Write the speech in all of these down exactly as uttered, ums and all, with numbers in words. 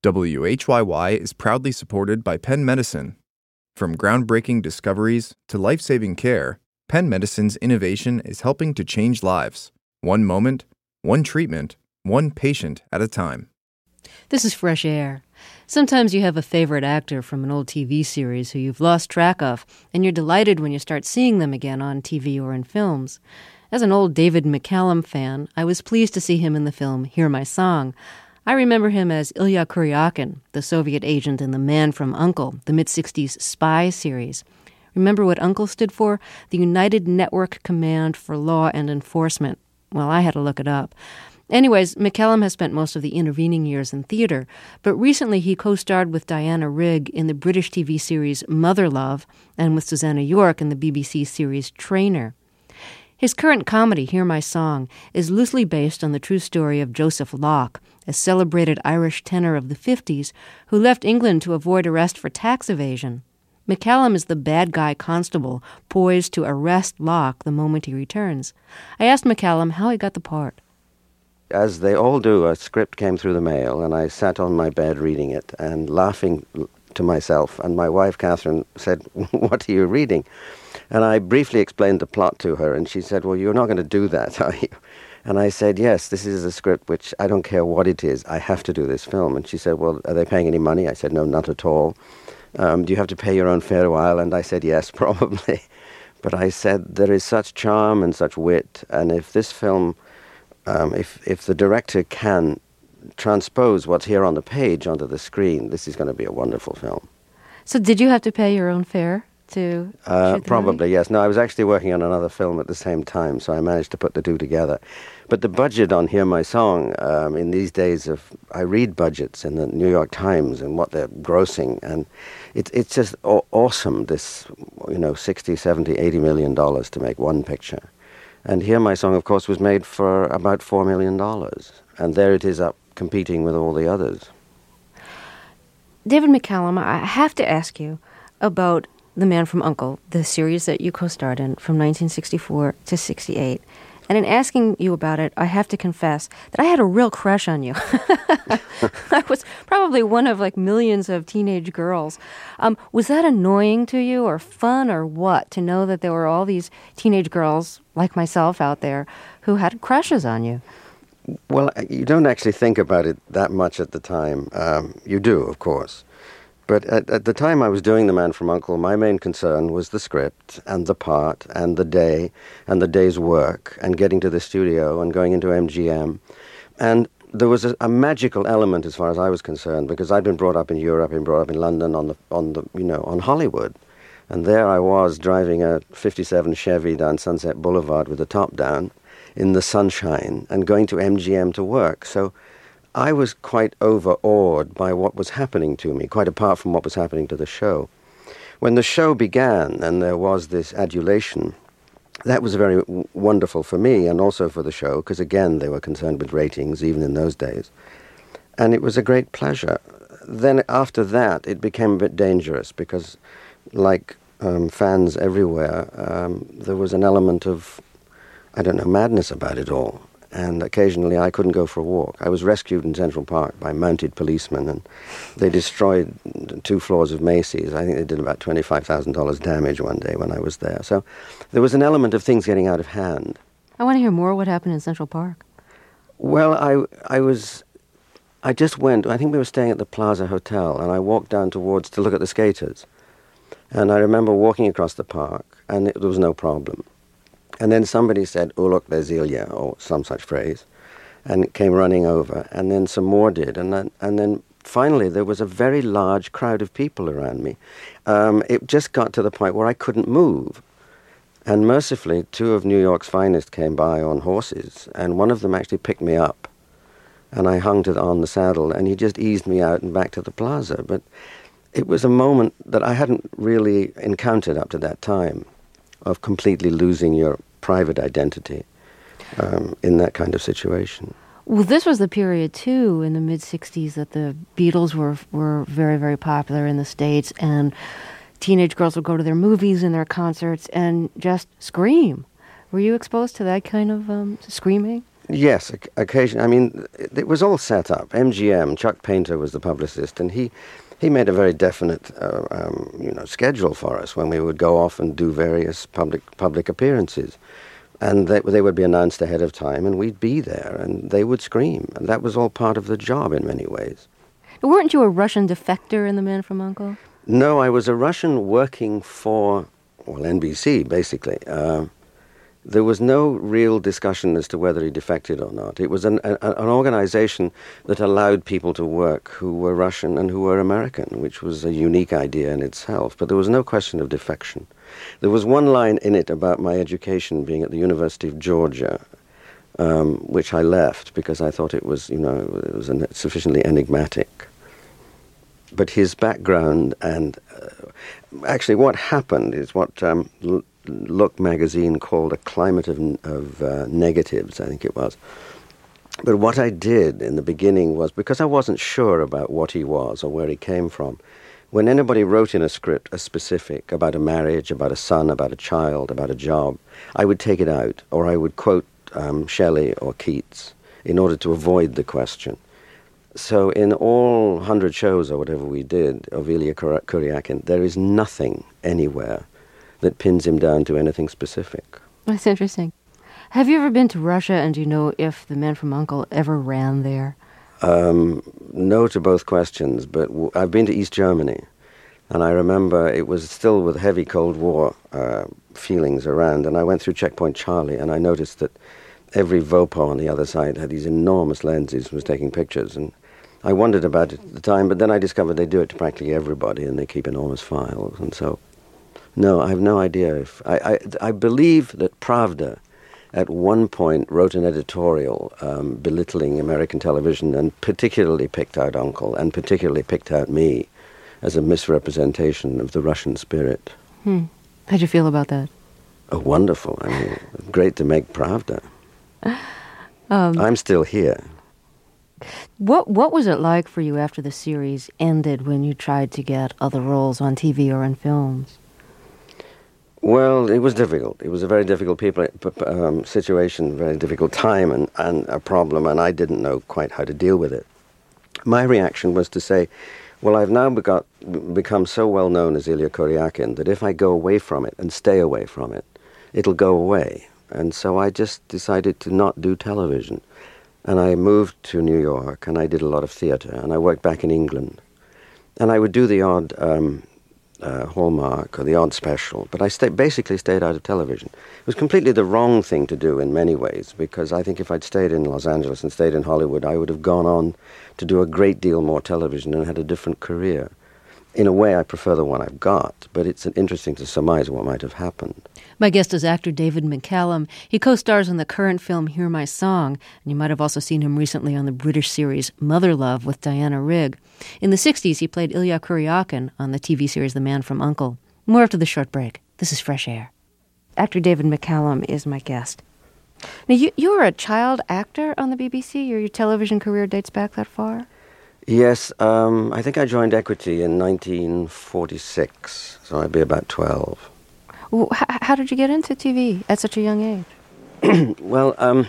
W H Y Y is proudly supported by Penn Medicine. From groundbreaking discoveries to life-saving care, Penn Medicine's innovation is helping to change lives, one moment, one treatment, one patient at a time. This is Fresh Air. Sometimes you have a favorite actor from an old T V series who you've lost track of, and you're delighted when you start seeing them again on T V or in films. As an old David McCallum fan, I was pleased to see him in the film Hear My Song. I remember him as Ilya Kuryakin, the Soviet agent in The Man from U N C L E, the mid-sixties spy series. Remember what U N C L E stood for? The United Network Command for Law and Enforcement. Well, I had to look it up. Anyways, McCallum has spent most of the intervening years in theater, but recently he co-starred with Diana Rigg in the British T V series Mother Love and with Susanna York in the B B C series Trainer. His current comedy, Hear My Song, is loosely based on the true story of Joseph Locke, a celebrated Irish tenor of the fifties who left England to avoid arrest for tax evasion. McCallum is the bad guy constable poised to arrest Locke the moment he returns. I asked McCallum how he got the part. As they all do, a script came through the mail, and I sat on my bed reading it and laughing to myself. And my wife, Catherine, said, "What are you reading?" And I briefly explained the plot to her, and she said, "Well, you're not going to do that, are you?" And I said, "Yes, this is a script which I don't care what it is. I have to do this film." And she said, "Well, are they paying any money?" I said, "No, not at all." Um, "do you have to pay your own fare to Ireland?" I said, "Yes, probably." But I said, there is such charm and such wit, and if this film, um, if, if the director can transpose what's here on the page onto the screen, this is going to be a wonderful film. So did you have to pay your own fare to uh, shoot the Probably, movie? yes. No, I was actually working on another film at the same time, so I managed to put the two together. But the budget on Hear My Song, um, in these days of, I read budgets in the New York Times and what they're grossing, and it, it's just aw- awesome, this, you know, sixty, seventy, eighty million dollars to make one picture. And Hear My Song, of course, was made for about four million dollars. And there it is up competing with all the others. David McCallum, I have to ask you about The Man from U N C L E, the series that you co-starred in from nineteen sixty-four to sixty-eight. And in asking you about it, I have to confess that I had a real crush on you. I was probably one of like millions of teenage girls. Um, was that annoying to you or fun or what, to know that there were all these teenage girls like myself out there who had crushes on you? Well, you don't actually think about it that much at the time. Um, you do, of course. But at, at the time I was doing The Man from U N C L E, my main concern was the script and the part and the day and the day's work and getting to the studio and going into M G M. And there was a, a magical element as far as I was concerned, because I'd been brought up in Europe, been brought up in London on the, on the, you know, on Hollywood. And there I was driving a fifty-seven Chevy down Sunset Boulevard with the top down in the sunshine and going to M G M to work. So I was quite overawed by what was happening to me, quite apart from what was happening to the show. When the show began and there was this adulation, that was very w- wonderful for me and also for the show, because again, they were concerned with ratings, even in those days. And it was a great pleasure. Then after that, it became a bit dangerous because, like um, fans everywhere, um, there was an element of, I don't know, madness about it all. And occasionally I couldn't go for a walk. I was rescued in Central Park by mounted policemen, and they destroyed two floors of Macy's. I think they did about twenty-five thousand dollars damage one day when I was there. So there was an element of things getting out of hand. I want to hear more what happened in Central Park. Well, I, I was, I just went, I think we were staying at the Plaza Hotel, and I walked down towards to look at the skaters. And I remember walking across the park, and it, there was no problem. And then somebody said, "Oh, look, there's Ilya," or some such phrase, and came running over. And then some more did. And then, and then finally there was a very large crowd of people around me. Um, it just got to the point where I couldn't move. And mercifully, two of New York's finest came by on horses, and one of them actually picked me up. And I hung to the, on the saddle, and he just eased me out and back to the plaza. But it was a moment that I hadn't really encountered up to that time, of completely losing your private identity um, in that kind of situation. Well, this was the period, too, in the mid-sixties that the Beatles were were very, very popular in the States, and teenage girls would go to their movies and their concerts and just scream. Were you exposed to that kind of um, screaming? Yes, oc- occasionally. I mean, it, it was all set up. M G M, Chuck Painter was the publicist, and he, he made a very definite, uh, um, you know, schedule for us when we would go off and do various public public appearances, and they, they would be announced ahead of time, and we'd be there, and they would scream, and that was all part of the job in many ways. Weren't you a Russian defector in The Man from U N C L E? No, I was a Russian working for, well, N B C, basically. Uh, there was no real discussion as to whether he defected or not. It was an, a, an organization that allowed people to work who were Russian and who were American, which was a unique idea in itself. But there was no question of defection. There was one line in it about my education being at the University of Georgia, um, which I left because I thought it was, you know, it was an, sufficiently enigmatic. But his background and uh, actually what happened is what um, L- Look magazine called a climate of, of uh, negatives, I think it was. But what I did in the beginning was, because I wasn't sure about what he was or where he came from, when anybody wrote in a script a specific about a marriage, about a son, about a child, about a job, I would take it out, or I would quote um, Shelley or Keats in order to avoid the question. So in all hundred shows or whatever we did of Ilya Kuryakin, there is nothing anywhere that pins him down to anything specific. That's interesting. Have you ever been to Russia, and do you know if The Man from U N C L E ever ran there? Um, no to both questions, but w- I've been to East Germany, and I remember it was still with heavy Cold War uh, feelings around, and I went through Checkpoint Charlie, and I noticed that every Vopo on the other side had these enormous lenses and was taking pictures, and I wondered about it at the time, but then I discovered they do it to practically everybody, and they keep enormous files, and so, no, I have no idea if... I, I, I believe that Pravda at one point wrote an editorial um, belittling American television and particularly picked out Uncle and particularly picked out me as a misrepresentation of the Russian spirit. Hmm. How'd you feel about that? Oh, wonderful. I mean, great to make Pravda. Um, I'm still here. What What was it like for you after the series ended when you tried to get other roles on T V or in films? Well, it was difficult. It was a very difficult people, um, situation, very difficult time and, and a problem, and I didn't know quite how to deal with it. My reaction was to say, well, I've now begot, become so well known as Ilya Kuryakin that if I go away from it and stay away from it, it'll go away. And so I just decided to not do television. And I moved to New York, and I did a lot of theater, and I worked back in England. And I would do the odd... Um, Uh, Hallmark or the odd special, but I stay, basically stayed out of television. It was completely the wrong thing to do in many ways, because I think if I'd stayed in Los Angeles and stayed in Hollywood, I would have gone on to do a great deal more television and had a different career. In a way, I prefer the one I've got, but it's interesting to surmise what might have happened. My guest is actor David McCallum. He co-stars in the current film Hear My Song, and you might have also seen him recently on the British series Mother Love with Diana Rigg. In the sixties, he played Ilya Kuryakin on the T V series The Man from U N C L E. More after the short break. This is Fresh Air. Actor David McCallum is my guest. Now, you, you were a child actor on the B B C? Your, your television career dates back that far? Yes, um, I think I joined Equity in nineteen forty-six, so I'd be about twelve. Well, h- how did you get into T V at such a young age? Well, um,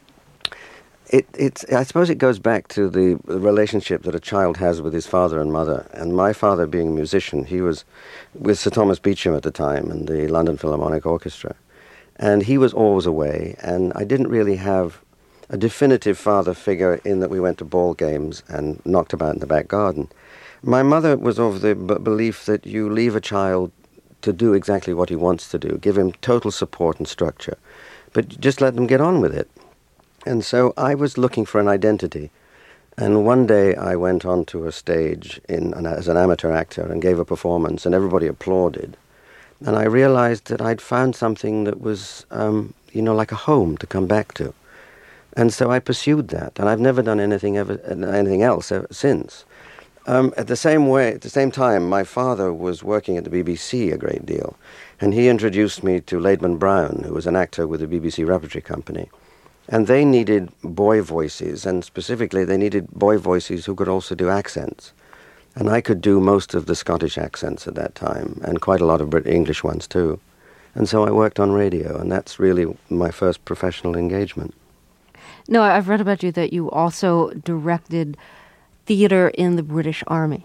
it, it's, I suppose it goes back to the relationship that a child has with his father and mother. And my father, being a musician, he was with Sir Thomas Beecham at the time and the London Philharmonic Orchestra. And he was always away, and I didn't really have a definitive father figure in that we went to ball games and knocked about in the back garden. My mother was of the b- belief that you leave a child to do exactly what he wants to do, give him total support and structure, but just let them get on with it. And so I was looking for an identity. And one day I went onto a stage in, as an amateur actor and gave a performance, and everybody applauded. And I realized that I'd found something that was, um, you know, like a home to come back to. And so I pursued that, and I've never done anything ever, anything else ever since. Um, at the same way, at the same time, my father was working at the B B C a great deal, and he introduced me to Laidman Brown, who was an actor with the B B C Repertory Company. And they needed boy voices, and specifically they needed boy voices who could also do accents. And I could do most of the Scottish accents at that time, and quite a lot of British English ones too. And so I worked on radio, and that's really my first professional engagement. No, I've read about you that you also directed theater in the British Army.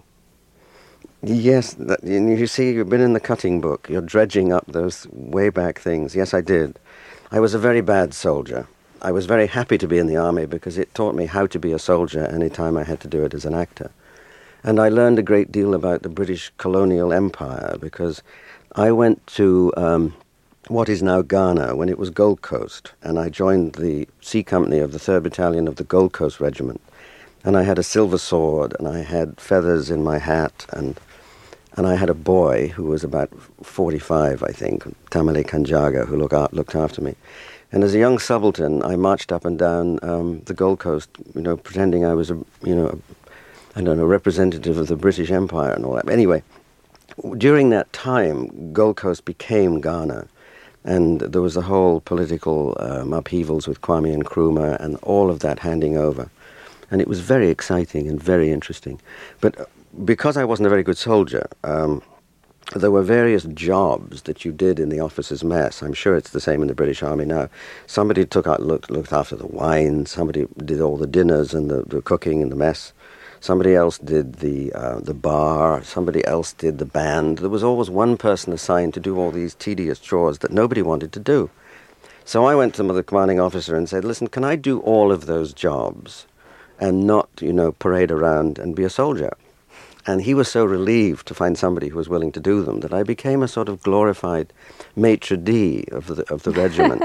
Yes, that, you see, you've been in the cutting book. You're dredging up those way back things. Yes, I did. I was a very bad soldier. I was very happy to be in the army because it taught me how to be a soldier any time I had to do it as an actor. And I learned a great deal about the British colonial empire because I went to um, what is now Ghana when it was Gold Coast, and I joined the C Company of the third Battalion of the Gold Coast Regiment. And I had a silver sword, and I had feathers in my hat, and and I had a boy who was about forty-five, I think, Tamale Kanjaga, who look out, looked after me. And as a young subaltern, I marched up and down um, the Gold Coast, you know, pretending I was a, you know, a, I don't know, representative of the British Empire and all that. Anyway, during that time, Gold Coast became Ghana, and there was a whole political um, upheavals with Kwame Nkrumah and all of that handing over. And it was very exciting and very interesting. But because I wasn't a very good soldier, um, there were various jobs that you did in the officers' mess. I'm sure it's the same in the British Army now. Somebody took out, looked, looked after the wine. Somebody did all the dinners and the, the cooking in the mess. Somebody else did the uh, the bar. Somebody else did the band. There was always one person assigned to do all these tedious chores that nobody wanted to do. So I went to the commanding officer and said, listen, can I do all of those jobs and not, you know, parade around and be a soldier? And he was so relieved to find somebody who was willing to do them that I became a sort of glorified maitre d' of the, of the regiment.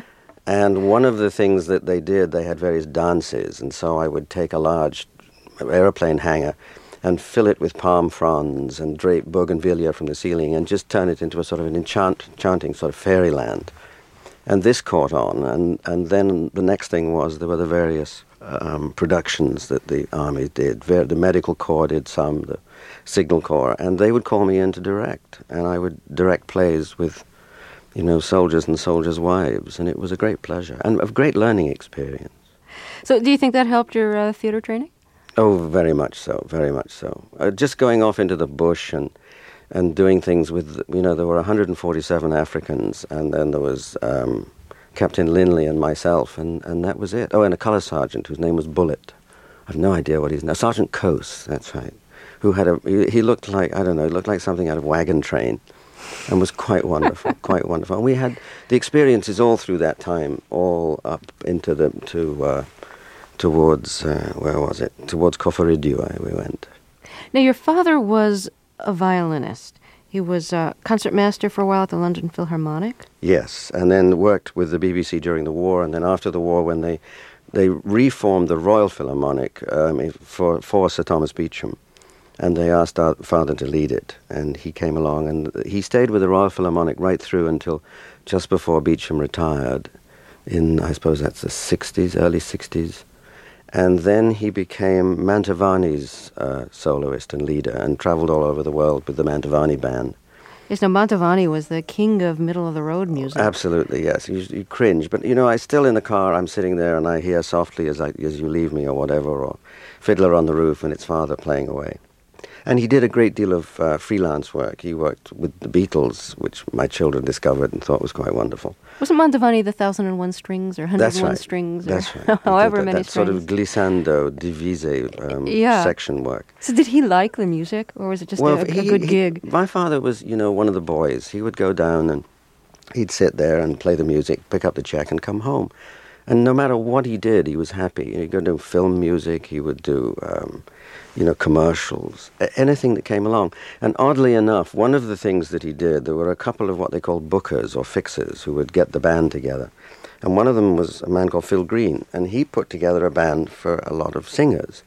And one of the things that they did, they had various dances, and so I would take a large aeroplane hangar and fill it with palm fronds and drape bougainvillea from the ceiling and just turn it into a sort of an enchant, enchanting sort of fairyland. And this caught on, and, and then the next thing was there were the various um, productions that the Army did. Ver- the Medical Corps did some, the Signal Corps, and they would call me in to direct, and I would direct plays with, you know, soldiers and soldiers' wives, and it was a great pleasure and a great learning experience. So do you think that helped your uh, theater training? Oh, very much so, very much so. Uh, just going off into the bush and and doing things with, you know, there were one hundred forty-seven Africans, and then there was um, Captain Linley and myself, and, and that was it. Oh, and a colour sergeant whose name was Bullet. I've no idea what he's now. Sergeant Coase, that's right. Who had a, he, he looked like, I don't know, looked like something out of Wagon Train, and was quite wonderful, quite wonderful. And we had the experiences all through that time, all up into the, to, uh, towards, uh, where was it? Towards Koforidua we went. Now, your father was a violinist. He was a concertmaster for a while at the London Philharmonic. Yes, and then worked with the B B C during the war, and then after the war when they they reformed the Royal Philharmonic um, for, for Sir Thomas Beecham, and they asked our father to lead it, and he came along, and he stayed with the Royal Philharmonic right through until just before Beecham retired in, I suppose that's the sixties, early sixties. And then he became Mantovani's uh, soloist and leader and traveled all over the world with the Mantovani band. Yes, now Mantovani was the king of middle-of-the-road music. Absolutely, yes. You, you cringe. But, you know, I still in the car, I'm sitting there and I hear softly as, I, as you leave me or whatever, or Fiddler on the Roof and its father playing away. And he did a great deal of uh, freelance work. He worked with the Beatles, which my children discovered and thought was quite wonderful. Wasn't Mantovani the thousand and one strings or one hundred and one That's right. strings? Or That's right. however that, many that strings. sort of glissando, divise um, yeah. section work. So did he like the music, or was it just well, a, he, a good he, gig? My father was, you know, one of the boys. He would go down and he'd sit there and play the music, pick up the check and come home. And no matter what he did, he was happy. He'd go do film music, he would do, um, you know, commercials, anything that came along. And oddly enough, one of the things that he did, there were a couple of what they called bookers or fixers who would get the band together. And one of them was a man called Phil Green, and he put together a band for a lot of singers.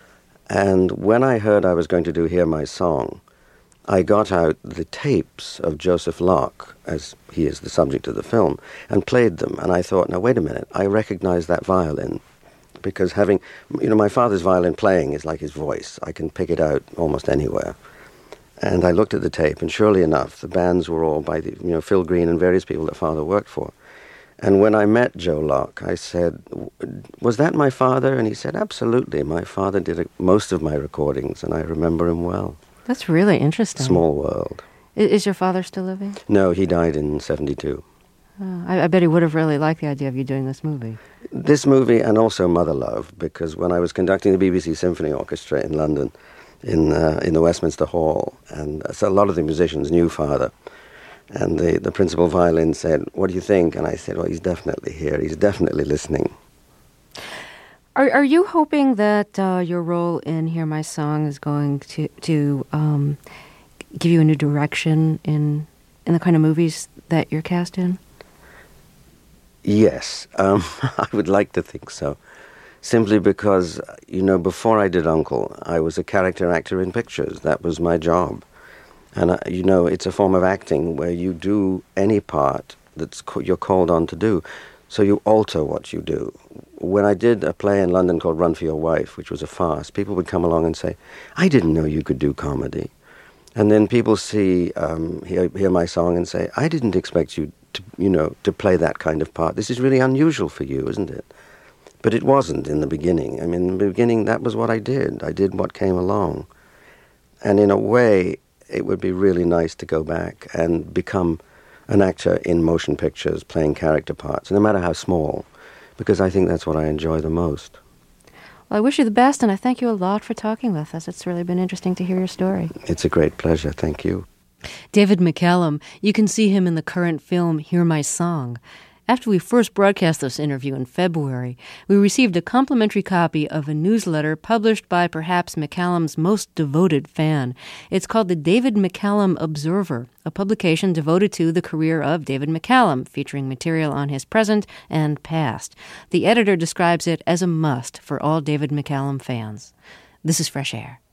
And when I heard I was going to do Hear My Song, I got out the tapes of Joseph Locke, as he is the subject of the film, and played them. And I thought, now, wait a minute, I recognize that violin. Because having, you know, my father's violin playing is like his voice. I can pick it out almost anywhere. And I looked at the tape, and surely enough, the bands were all by, the, you know, Phil Green and various people that father worked for. And when I met Joe Locke, I said, was that my father? And he said, absolutely. My father did most of my recordings, and I remember him well. That's really interesting. Small world. Is, is your father still living? No, he died in seventy-two. Uh, I, I bet he would have really liked the idea of you doing this movie. This movie and also Mother Love, because when I was conducting the B B C Symphony Orchestra in London, in uh, in the Westminster Hall, and so a lot of the musicians knew Father, and the, the principal violin said, "What do you think?" And I said, "Well, he's definitely here. He's definitely listening." Are Are you hoping that uh, your role in Hear My Song is going to to um, give you a new direction in in the kind of movies that you're cast in? Yes, um, I would like to think so. Simply because, you know, before I did Uncle, I was a character actor in pictures. That was my job. And, uh, you know, it's a form of acting where you do any part that you're called on to do. So you alter what you do. When I did a play in London called Run for Your Wife, which was a farce, people would come along and say, "I didn't know you could do comedy." And then people see, um, hear, hear my song and say, "I didn't expect you to, you know, to play that kind of part. This is really unusual for you, isn't it?" But it wasn't in the beginning. I mean, in the beginning, that was what I did. I did what came along. And in a way, it would be really nice to go back and become an actor in motion pictures, playing character parts, no matter how small, because I think that's what I enjoy the most. Well, I wish you the best, and I thank you a lot for talking with us. It's really been interesting to hear your story. It's a great pleasure. Thank you. David McCallum, you can see him in the current film Hear My Song. After we first broadcast this interview in February, we received a complimentary copy of a newsletter published by perhaps McCallum's most devoted fan. It's called the David McCallum Observer, a publication devoted to the career of David McCallum, featuring material on his present and past. The editor describes it as a must for all David McCallum fans. This is Fresh Air.